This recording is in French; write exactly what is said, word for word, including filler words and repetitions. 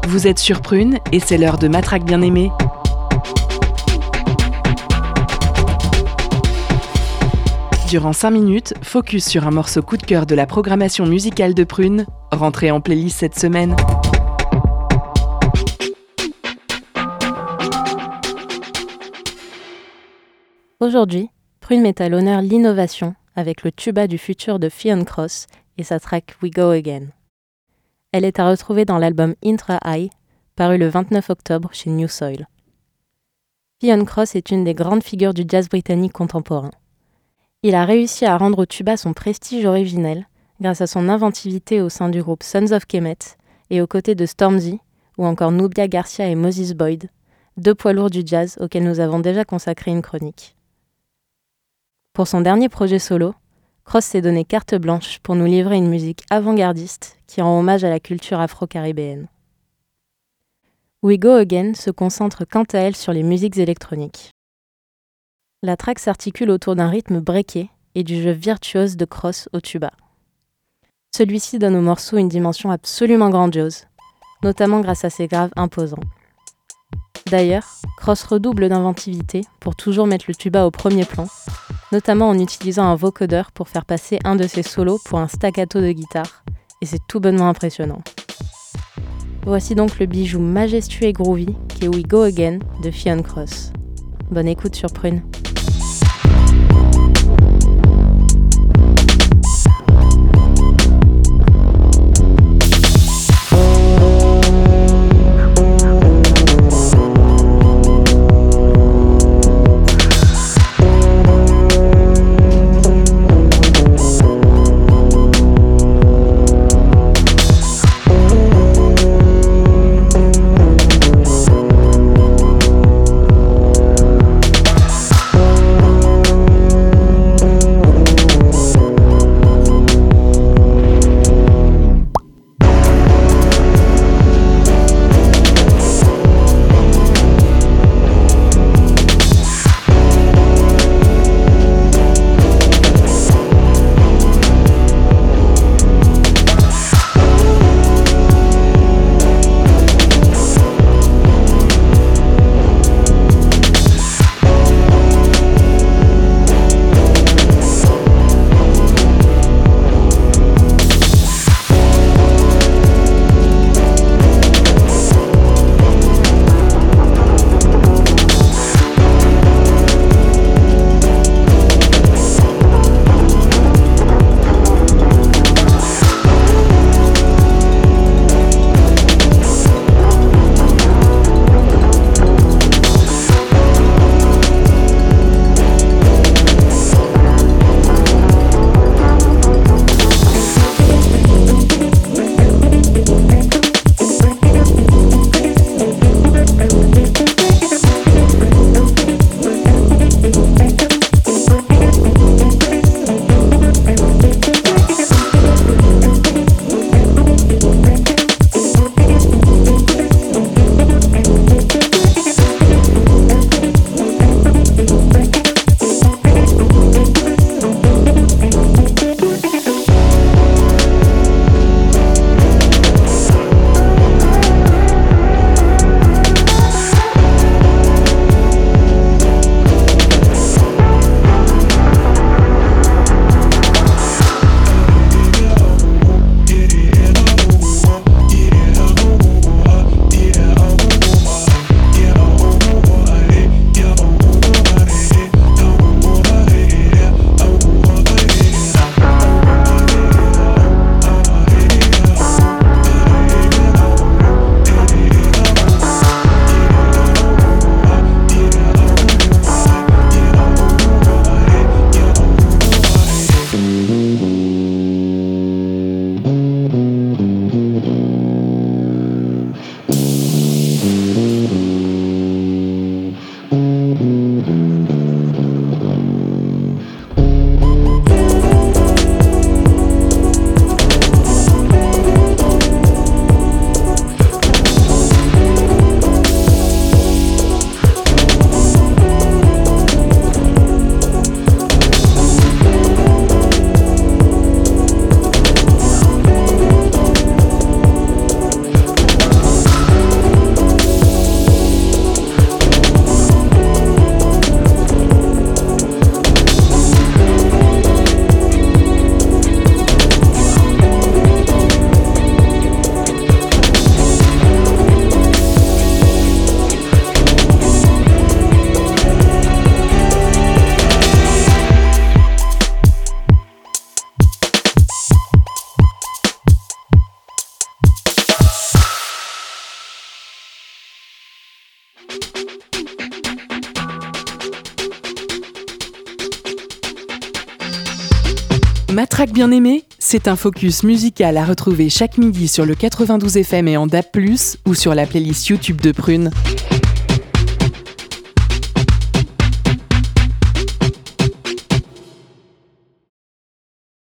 Vous êtes sur Prune et c'est l'heure de Matraque bien-aimée. Durant cinq minutes, focus sur un morceau coup de cœur de la programmation musicale de Prune, rentré en playlist cette semaine. Aujourd'hui, Prune met à l'honneur l'innovation avec le tuba du futur de Fionn Cross et sa track We Go Again. Elle est à retrouver dans l'album Intra High, paru le vingt-neuf octobre chez New Soil. Fionn Cross est une des grandes figures du jazz britannique contemporain. Il a réussi à rendre au tuba son prestige originel grâce à son inventivité au sein du groupe Sons of Kemet et aux côtés de Stormzy ou encore Nubia Garcia et Moses Boyd, deux poids lourds du jazz auxquels nous avons déjà consacré une chronique. Pour son dernier projet solo, Cross s'est donné carte blanche pour nous livrer une musique avant-gardiste qui rend hommage à la culture afro-caribéenne. We Go Again se concentre quant à elle sur les musiques électroniques. La track s'articule autour d'un rythme breaké et du jeu virtuose de Cross au tuba. Celui-ci donne au morceau une dimension absolument grandiose, notamment grâce à ses graves imposants. D'ailleurs, Cross redouble d'inventivité pour toujours mettre le tuba au premier plan, notamment en utilisant un vocodeur pour faire passer un de ses solos pour un staccato de guitare, et c'est tout bonnement impressionnant. Voici donc le bijou majestueux et groovy qu'est We Go Again de Fionn Cross. Bonne écoute sur Prune. track bien aimée, c'est un focus musical à retrouver chaque midi sur le quatre-vingt-douze F M et en D A B plus, ou sur la playlist YouTube de Prune.